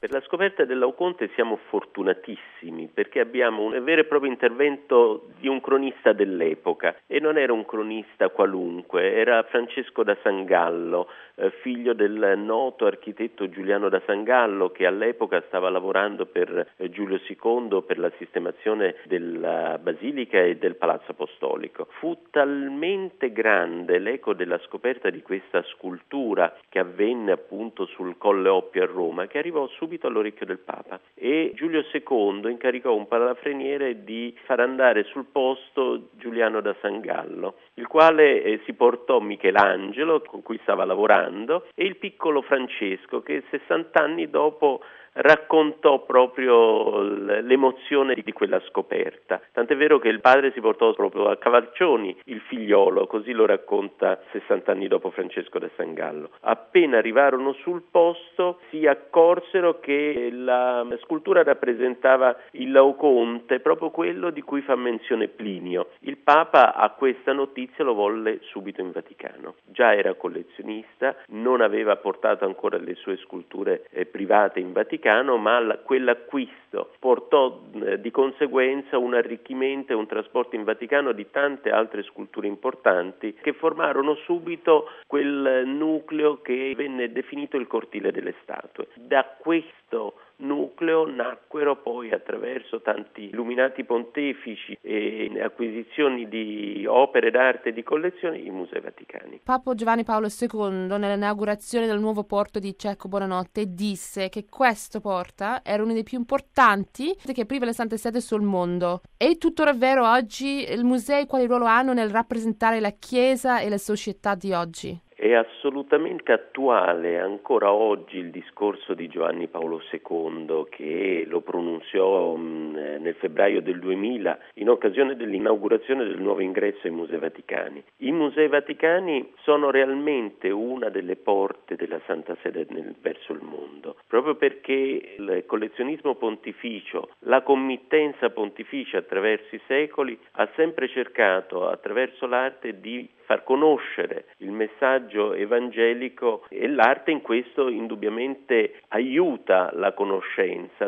Per la scoperta del Laocoonte siamo fortunatissimi perché abbiamo un vero e proprio intervento di un cronista dell'epoca, e non era un cronista qualunque, era Francesco da Sangallo, figlio del noto architetto Giuliano da Sangallo, che all'epoca stava lavorando per Giulio II per la sistemazione della Basilica e del Palazzo Apostolico. Fu talmente grande l'eco della scoperta di questa scultura, che avvenne appunto sul Colle Oppio a Roma, che arrivò subito all'orecchio del Papa, e Giulio II incaricò un palafreniere di far andare sul posto Giuliano da Sangallo, il quale si portò Michelangelo, con cui stava lavorando, e il piccolo Francesco, che 60 anni dopo raccontò proprio l'emozione di quella scoperta. Tant'è vero che il padre si portò proprio a cavalcioni il figliolo, così lo racconta 60 anni dopo Francesco da Sangallo. Appena arrivarono sul posto si accorsero che la scultura rappresentava il Laocoonte, proprio quello di cui fa menzione Plinio. Il Papa a questa notizia lo volle subito in Vaticano. Già era collezionista, non aveva portato ancora le sue sculture private in Vaticano, ma quell'acquisto portò di conseguenza un arricchimento e un trasporto in Vaticano di tante altre sculture importanti che formarono subito quel nucleo che venne definito il cortile delle statue. Da questo nucleo nacquero poi, attraverso tanti illuminati pontefici e acquisizioni di opere d'arte e di collezioni, i musei vaticani. Papa Giovanni Paolo II, nell'inaugurazione del nuovo porto di Cecco Buonanotte, disse che questo porto era uno dei più importanti che apriva le Sante Sede sul mondo. È tuttora vero oggi? I musei quale ruolo hanno nel rappresentare la Chiesa e la società di oggi? È assolutamente attuale ancora oggi il discorso di Giovanni Paolo II, che lo pronunziò nel febbraio del 2000 in occasione dell'inaugurazione del nuovo ingresso ai Musei Vaticani. I Musei Vaticani sono realmente una delle porte della Santa Sede verso il mondo, proprio perché il collezionismo pontificio, la committenza pontificia attraverso i secoli ha sempre cercato, attraverso l'arte, di far conoscere il messaggio evangelico, e l'arte in questo indubbiamente aiuta la conoscenza.